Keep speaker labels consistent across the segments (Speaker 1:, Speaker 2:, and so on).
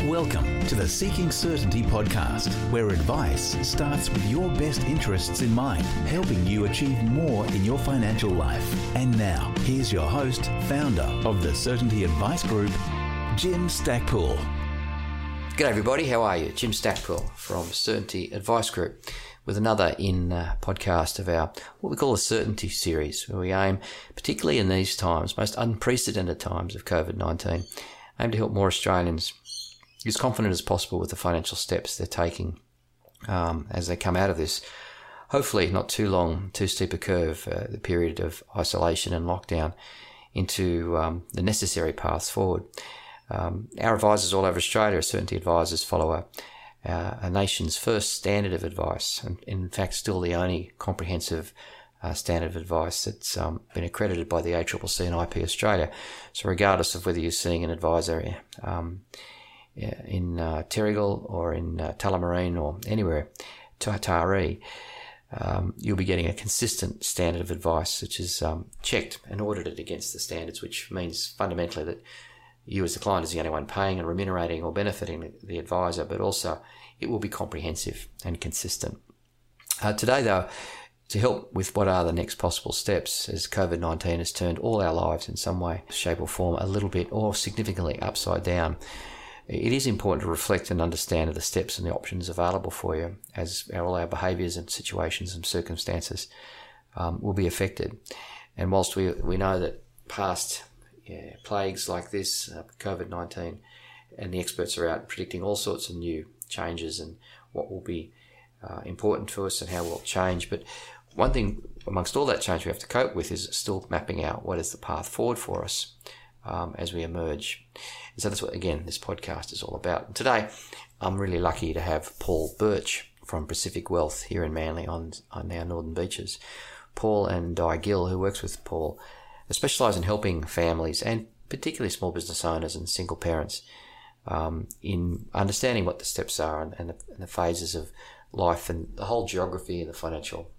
Speaker 1: Welcome to the Seeking Certainty podcast, where advice starts with your best interests in mind, helping you achieve more in your financial life. And now, here's your host, founder of the Certainty Advice Group, Jim Stackpool.
Speaker 2: G'day everybody, how are you? Jim Stackpool from Certainty Advice Group with another podcast of our what we call a Certainty series, where we aim, particularly in these times, most unprecedented times of COVID-19, aim to help more Australians be as confident as possible with the financial steps they're taking as they come out of this, hopefully not too long, too steep a curve, the period of isolation and lockdown, into the necessary paths forward. Our advisors all over Australia, Certainty Advisors, follow a nation's first standard of advice, and in fact still the only comprehensive standard of advice that's been accredited by the ACCC and IP Australia. So regardless of whether you're seeing an advisor in Terrigal or in Tullamarine or anywhere, Taree, you'll be getting a consistent standard of advice which is checked and audited against the standards, which means fundamentally that you as the client is the only one paying and remunerating or benefiting the advisor, but also it will be comprehensive and consistent. Today, though, to help with what are the next possible steps, as COVID-19 has turned all our lives in some way, shape or form a little bit or significantly upside down, it is important to reflect and understand the steps and the options available for you, as all our behaviours and situations and circumstances will be affected. And whilst we know that past plagues like this, COVID-19, and the experts are out predicting all sorts of new changes and what will be important to us and how we'll change. But one thing amongst all that change we have to cope with is still mapping out what is the path forward for us as we emerge. And so that's what, again, this podcast is all about. And today, I'm really lucky to have Paul Birch from Pacific Wealth here in Manly on our northern beaches. Paul and Di Gill, who works with Paul, specialise in helping families and particularly small business owners and single parents in understanding what the steps are and the phases of life and the whole geography and the financial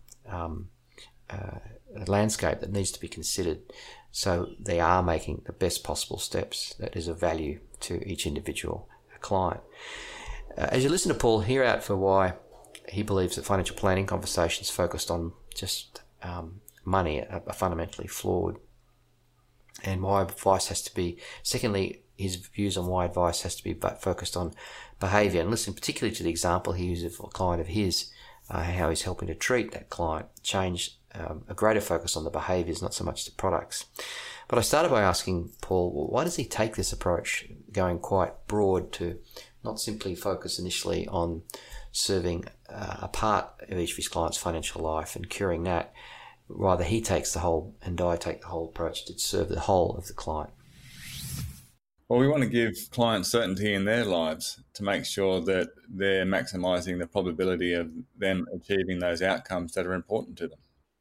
Speaker 2: landscape that needs to be considered, so they are making the best possible steps that is of value to each individual client. As you listen to Paul, hear out for why he believes that financial planning conversations focused on just money are fundamentally flawed, and why advice has to be, secondly, his views on why advice has to be focused on behaviour, and listen particularly to the example he uses of a client of his, how he's helping to treat that client, change a greater focus on the behaviours, not so much the products. But I started by asking Paul, well, why does he take this approach, going quite broad, to not simply focus initially on serving a part of each of his clients' financial life and curing that. Rather, he takes the whole, and I take the whole approach to serve the whole of the client.
Speaker 3: Well, we want to give clients certainty in their lives to make sure that they're maximising the probability of them achieving those outcomes that are important to them.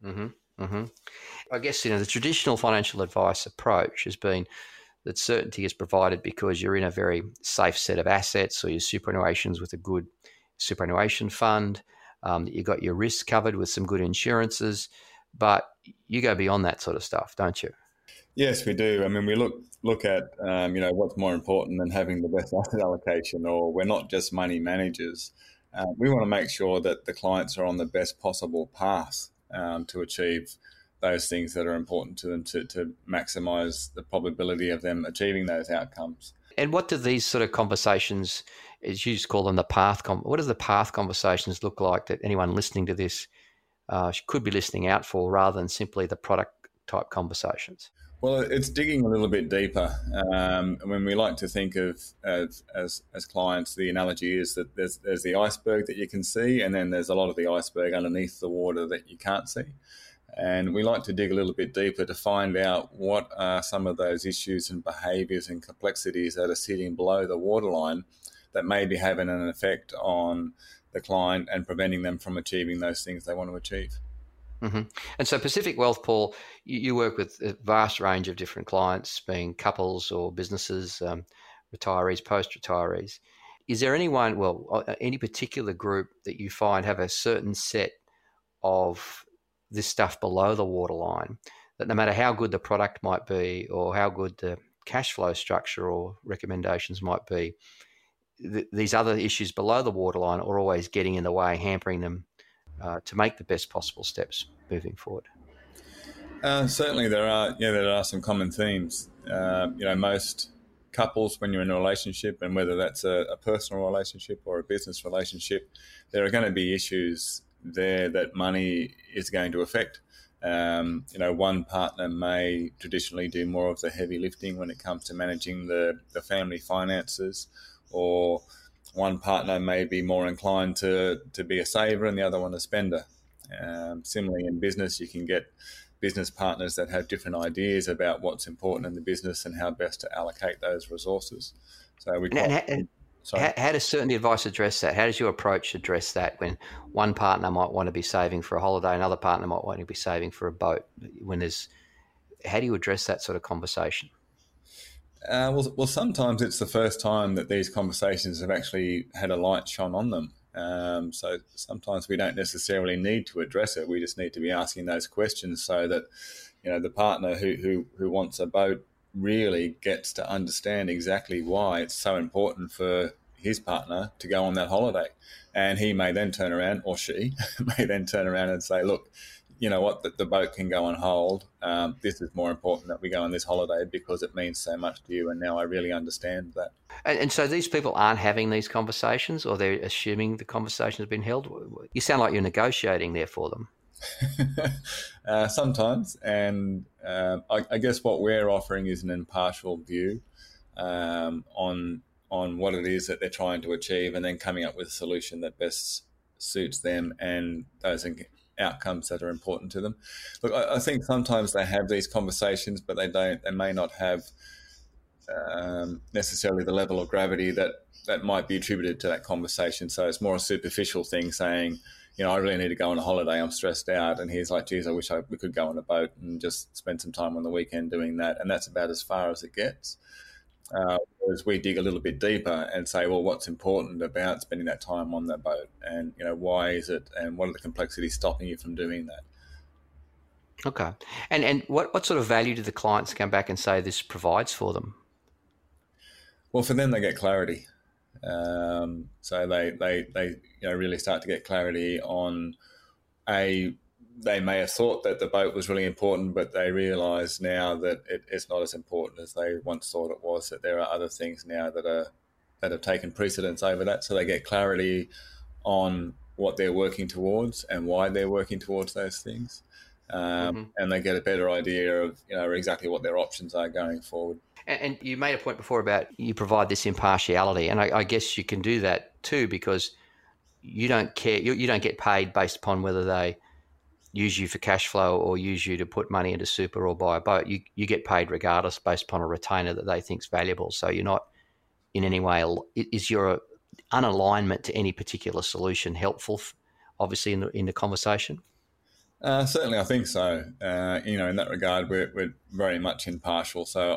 Speaker 2: I guess, the traditional financial advice approach has been that certainty is provided because you're in a very safe set of assets, or your superannuation's with a good superannuation fund, that you've got your risks covered with some good insurances. But you go beyond that sort of stuff, don't you?
Speaker 3: Yes, we do. I mean, we look at what's more important than having the best asset allocation, or we're not just money managers. We want to make sure that the clients are on the best possible path to achieve those things that are important to them, to maximise the probability of them achieving those outcomes.
Speaker 2: And what do these sort of conversations, as you just call them, the path? What does the path conversations look like that anyone listening to this could be listening out for, rather than simply the product type conversations?
Speaker 3: Well, it's digging a little bit deeper. When we like to think of as clients, the analogy is that there's the iceberg that you can see, and then there's a lot of the iceberg underneath the water that you can't see. And we like to dig a little bit deeper to find out what are some of those issues and behaviours and complexities that are sitting below the waterline that may be having an effect on the client and preventing them from achieving those things they want to achieve.
Speaker 2: Mm-hmm. And so Pacific Wealth, Paul, you work with a vast range of different clients, being couples or businesses, retirees, post-retirees. Is there any particular group that you find have a certain set of this stuff below the waterline, that no matter how good the product might be or how good the cash flow structure or recommendations might be, these other issues below the waterline are always getting in the way, hampering them to make the best possible steps moving forward?
Speaker 3: Certainly, there are some common themes. Most couples, when you're in a relationship, and whether that's a personal relationship or a business relationship, there are going to be issues there that money is going to affect. One partner may traditionally do more of the heavy lifting when it comes to managing the family finances, or one partner may be more inclined to be a saver and the other one a spender. Similarly, in business, you can get business partners that have different ideas about what's important in the business and how best to allocate those resources. So
Speaker 2: how does Certainty Advice address that? How does your approach address that when one partner might want to be saving for a holiday, another partner might want to be saving for a boat? How do you address that sort of conversation?
Speaker 3: Well, sometimes it's the first time that these conversations have actually had a light shone on them. So sometimes we don't necessarily need to address it. We just need to be asking those questions so that, the partner who wants a boat really gets to understand exactly why it's so important for his partner to go on that holiday. And he may then turn around, or she may then turn around and say, look, you know what, the boat can go on hold. This is more important that we go on this holiday because it means so much to you. And now I really understand that.
Speaker 2: And so these people aren't having these conversations, or they're assuming the conversation has been held? You sound like you're negotiating there for them.
Speaker 3: Sometimes. And I guess what we're offering is an impartial view on what it is that they're trying to achieve, and then coming up with a solution that best suits them and those outcomes that are important to them. Look, I think sometimes they have these conversations, but they may not have necessarily the level of gravity that might be attributed to that conversation. So it's more a superficial thing saying, I really need to go on a holiday, I'm stressed out. And he's like, geez, I wish we could go on a boat and just spend some time on the weekend doing that. And that's about as far as it gets. Whereas we dig a little bit deeper and say, well, what's important about spending that time on that boat? And, why is it? And what are the complexities stopping you from doing that?
Speaker 2: Okay. And what sort of value do the clients come back and say this provides for them?
Speaker 3: Well, for them, they get clarity. So they really start to get clarity on they may have thought that the boat was really important, but they realise now that it's not as important as they once thought it was, that there are other things now that have taken precedence over that. So they get clarity on what they're working towards and why they're working towards those things. And they get a better idea of, exactly what their options are going forward.
Speaker 2: And you made a point before about you provide this impartiality, and I guess you can do that too because you don't care. You don't get paid based upon whether they use you for cash flow or use you to put money into super or buy a boat. You get paid regardless based upon a retainer that they think is valuable. So you're not in any way, is your unalignment to any particular solution helpful, obviously, in the conversation?
Speaker 3: Certainly, I think so. In that regard, we're very much impartial. So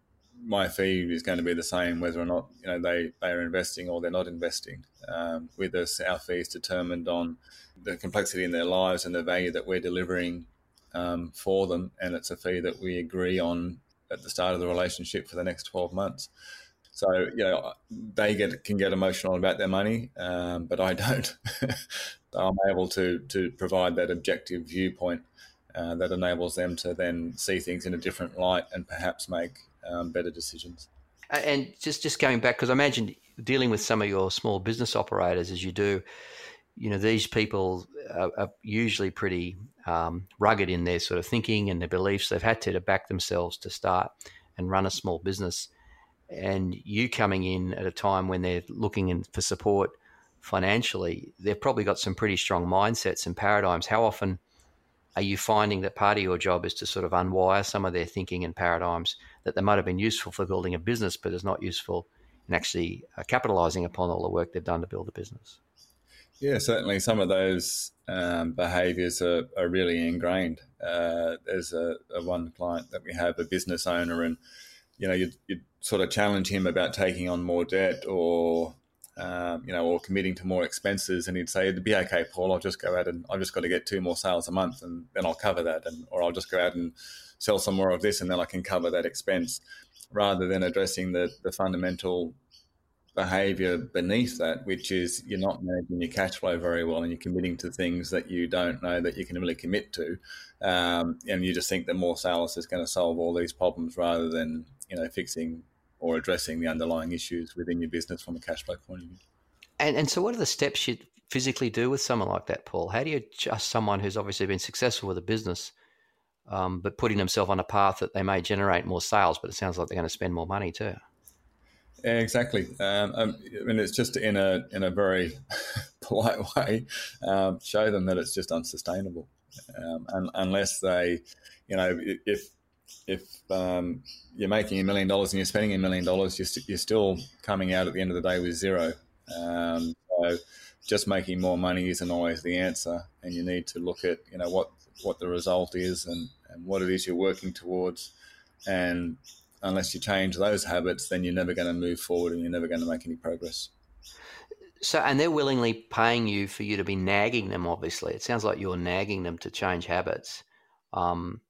Speaker 3: my fee is going to be the same whether or not they are investing or they're not investing. With us, our fee is determined on the complexity in their lives and the value that we're delivering for them, and it's a fee that we agree on at the start of the relationship for the next 12 months. So they can get emotional about their money, but I don't. I'm able to provide that objective viewpoint that enables them to then see things in a different light and perhaps make better decisions.
Speaker 2: And just going back, because I imagine dealing with some of your small business operators as you do, these people are usually pretty rugged in their sort of thinking and their beliefs. They've had to back themselves to start and run a small business. And you coming in at a time when they're looking for support financially, they've probably got some pretty strong mindsets and paradigms. How often are you finding that part of your job is to sort of unwire some of their thinking and paradigms that they might have been useful for building a business, but is not useful in actually capitalizing upon all the work they've done to build a business?
Speaker 3: Yeah, certainly some of those behaviours are really ingrained. There's a one client that we have, a business owner, and you'd sort of challenge him about taking on more debt or committing to more expenses, and he'd say, "It'd be okay, Paul. I'll just go out and I've just got to get 2 more sales a month, and then I'll cover that, or I'll just go out and sell some more of this, and then I can cover that expense," rather than addressing the fundamental behavior beneath that, which is you're not managing your cash flow very well and you're committing to things that you don't know that you can really commit to. And you just think that more sales is going to solve all these problems rather than, fixing or addressing the underlying issues within your business from a cash flow point of view.
Speaker 2: And so what are the steps you physically do with someone like that, Paul? How do you adjust someone who's obviously been successful with a business, but putting themselves on a path that they may generate more sales, but it sounds like they're going to spend more money too?
Speaker 3: Yeah, exactly. It's just in a very polite way, show them that it's just unsustainable. And unless they, if you're making $1 million and you're spending $1 million, you're still coming out at the end of the day with zero. So just making more money isn't always the answer, and you need to look at what the result is and what it is you're working towards. And unless you change those habits, then you're never going to move forward and you're never going to make any progress.
Speaker 2: So, and they're willingly paying you for you to be nagging them, obviously. It sounds like you're nagging them to change habits. And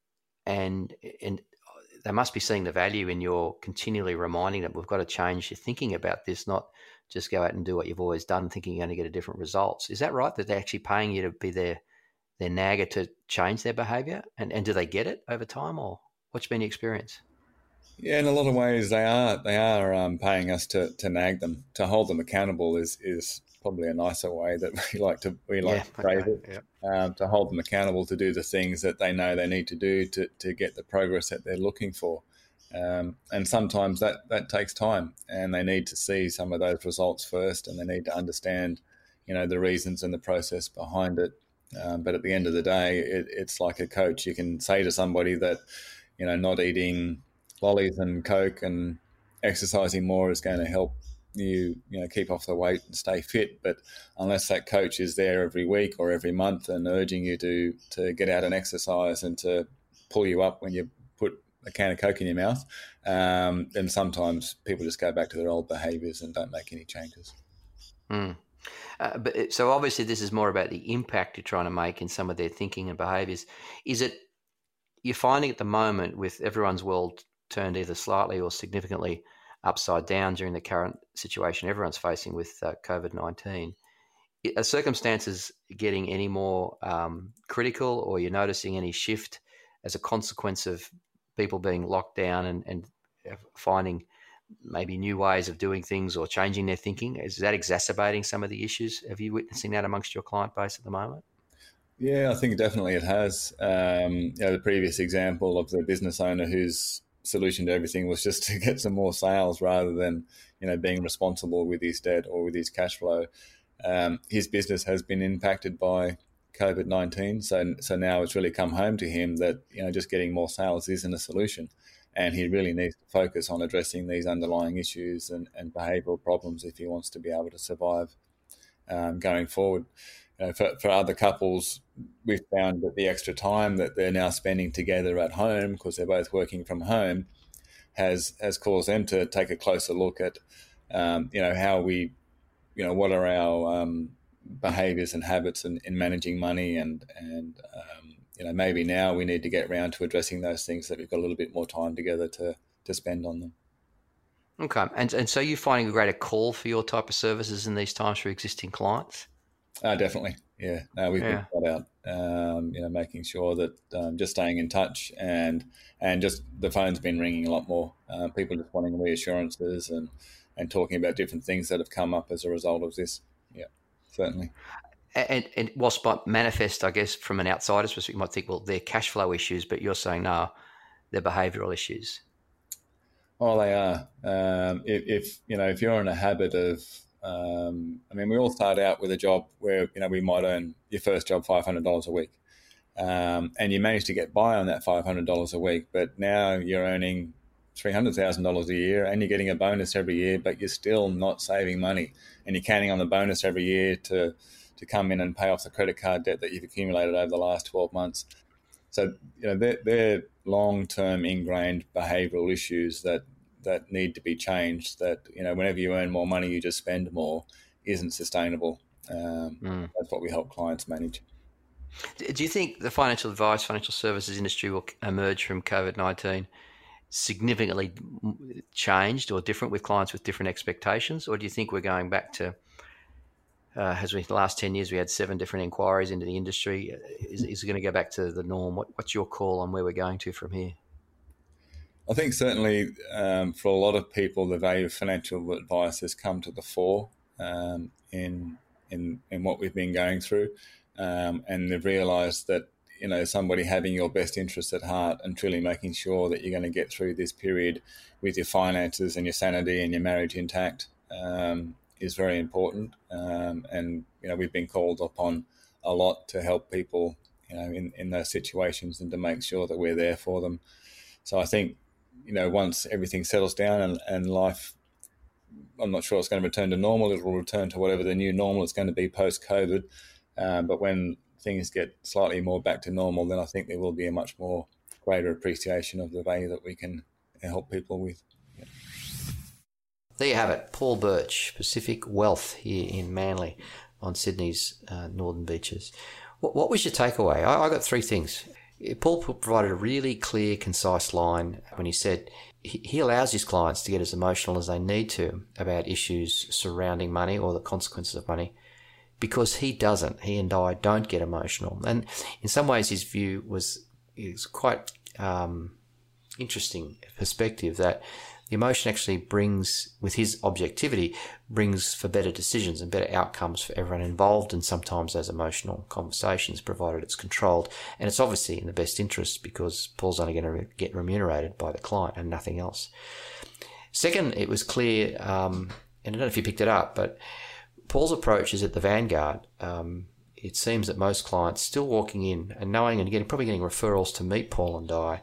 Speaker 2: they must be seeing the value in your continually reminding them, we've got to change your thinking about this, not just go out and do what you've always done thinking you're going to get a different results. Is that right, that they're actually paying you to be their nagger to change their behaviour? And do they get it over time, or what's been your experience?
Speaker 3: Yeah, in a lot of ways they are paying us to nag them. To hold them accountable is probably a nicer way that we like to phrase it. Yeah. To hold them accountable to do the things that they know they need to do to get the progress that they're looking for. And sometimes that takes time, and they need to see some of those results first, and they need to understand, the reasons and the process behind it. But at the end of the day, it's like a coach. You can say to somebody that, not eating lollies and Coke and exercising more is going to help you, keep off the weight and stay fit. But unless that coach is there every week or every month and urging you to get out and exercise and to pull you up when you put a can of Coke in your mouth, then sometimes people just go back to their old behaviours and don't make any changes.
Speaker 2: So obviously this is more about the impact you're trying to make in some of their thinking and behaviours. Is it you're finding at the moment, with everyone's world turned either slightly or significantly upside down during the current situation everyone's facing with COVID-19, are circumstances getting any more critical, or you're noticing any shift as a consequence of people being locked down and finding maybe new ways of doing things or changing their thinking? Is that exacerbating some of the issues? Have you witnessing that amongst your client base at the moment?
Speaker 3: Yeah, I think definitely it has. The previous example of the business owner whose solution to everything was just to get some more sales rather than, being responsible with his debt or with his cash flow. His business has been impacted by COVID-19. So now it's really come home to him that, just getting more sales isn't a solution. And he really needs to focus on addressing these underlying issues and behavioural problems if he wants to be able to survive going forward. For other couples, we've found that the extra time that they're now spending together at home, because they're both working from home, has caused them to take a closer look at, how we, what are our behaviours and habits in managing money, and maybe now we need to get around to addressing those things that we've got a little bit more time together to spend on them.
Speaker 2: Okay, and so you're finding a greater call for your type of services in these times for existing clients?
Speaker 3: Definitely, yeah. We've been flat out, making sure that just staying in touch, and just the phone's been ringing a lot more. People just wanting reassurances and talking about different things that have come up as a result of this. Yeah, certainly.
Speaker 2: And whilst might manifest, I guess, from an outsider's perspective, you might think, well, they're cash flow issues, but you're saying, no, they're behavioural issues.
Speaker 3: Oh, they are. If you're in a habit of, we all start out with a job where, we might earn your first job $500 a week. And you manage to get by on that $500 a week, but now you're earning $300,000 a year and you're getting a bonus every year, but you're still not saving money, and you're counting on the bonus every year to come in and pay off the credit card debt that you've accumulated over the last 12 months. So, they're long-term ingrained behavioural issues that need to be changed, that, whenever you earn more money, you just spend more, isn't sustainable. That's what we help clients manage.
Speaker 2: Do you think the financial services industry will emerge from COVID-19 significantly changed or different with clients with different expectations? Or do you think we're going back to, the last 10 years we had 7 different inquiries into the industry? Is it going to go back to the norm? What's your call on where we're going to from here?
Speaker 3: I think certainly for a lot of people, the value of financial advice has come to the fore in what we've been going through, and they've realised that somebody having your best interests at heart and truly making sure that you're going to get through this period with your finances and your sanity and your marriage intact is very important. And we've been called upon a lot to help people in those situations and to make sure that we're there for them. So I think once everything settles down and life, I'm not sure it's going to return to normal. It will return to whatever the new normal is going to be post-COVID. But when things get slightly more back to normal, then I think there will be a much more greater appreciation of the value that we can help people with. Yeah.
Speaker 2: There you have it. Paul Birch, Pacific Wealth here in Manly on Sydney's northern beaches. What was your takeaway? I got 3 things. Paul provided a really clear, concise line when he said he allows his clients to get as emotional as they need to about issues surrounding money or the consequences of money, because he doesn't. He and I don't get emotional. And in some ways his view was quite interesting perspective, that the emotion actually brings, with his objectivity, brings for better decisions and better outcomes for everyone involved, and sometimes those emotional conversations, provided it's controlled. And it's obviously in the best interest, because Paul's only going to get remunerated by the client and nothing else. Second, it was clear, and I don't know if you picked it up, but Paul's approach is at the vanguard. It seems that most clients still walking in and knowing and probably getting referrals to meet Paul and I,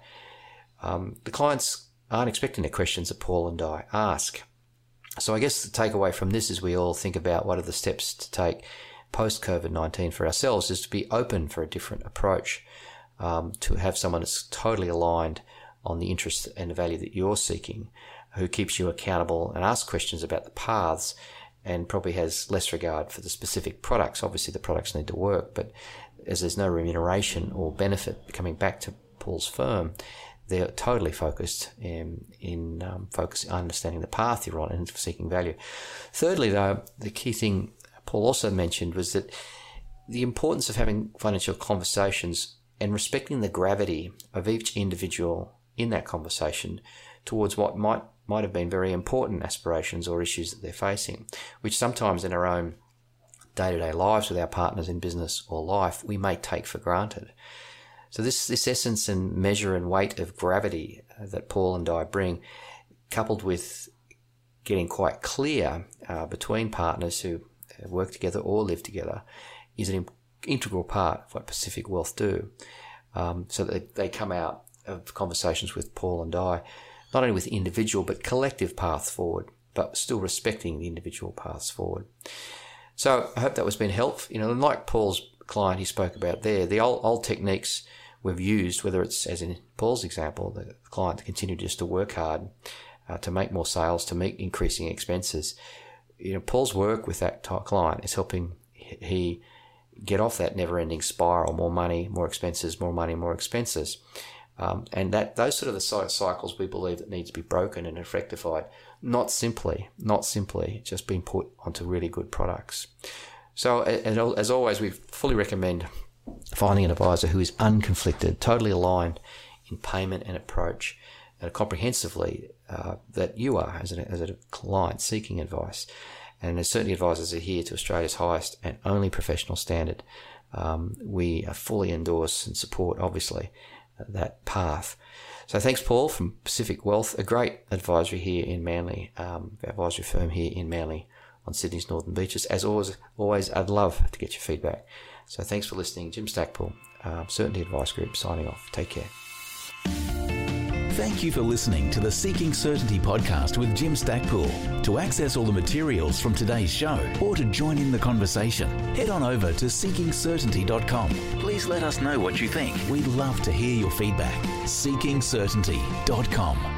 Speaker 2: the clients aren't expecting the questions that Paul and I ask. So I guess the takeaway from this is we all think about what are the steps to take post-COVID-19 for ourselves, is to be open for a different approach, to have someone that's totally aligned on the interest and the value that you're seeking, who keeps you accountable and asks questions about the paths, and probably has less regard for the specific products. Obviously the products need to work, but as there's no remuneration or benefit coming back to Paul's firm, they're totally focused in understanding the path you're on and seeking value. Thirdly, though, the key thing Paul also mentioned was that the importance of having financial conversations and respecting the gravity of each individual in that conversation towards what might have been very important aspirations or issues that they're facing, which sometimes in our own day-to-day lives with our partners in business or life, we may take for granted. So this essence and measure and weight of gravity that Paul and I bring, coupled with getting quite clear between partners who work together or live together, is an integral part of what Pacific Wealth do. So that they come out of conversations with Paul and I, not only with individual but collective paths forward, but still respecting the individual paths forward. So I hope that was been helpful. And like Paul's client he spoke about there, the old techniques we've used, whether it's, as in Paul's example, the client to continue just to work hard, to make more sales, to meet increasing expenses. Paul's work with that client is helping he get off that never-ending spiral: more money, more expenses, more money, more expenses. And those sort of the cycles we believe that need to be broken and rectified, not simply just being put onto really good products. So as always, we fully recommend finding an advisor who is unconflicted, totally aligned in payment and approach, and comprehensively that you are as a client seeking advice. And there's certainly advisors are here to Australia's highest and only professional standard. We fully endorse and support, obviously, that path. So thanks, Paul, from Pacific Wealth, a great advisory here in Manly, advisory firm here in Manly on Sydney's northern beaches. As always, I'd love to get your feedback. So thanks for listening. Jim Stackpool, Certainty Advice Group, signing off. Take care.
Speaker 1: Thank you for listening to the Seeking Certainty podcast with Jim Stackpool. To access all the materials from today's show or to join in the conversation, head on over to seekingcertainty.com. Please let us know what you think. We'd love to hear your feedback. seekingcertainty.com.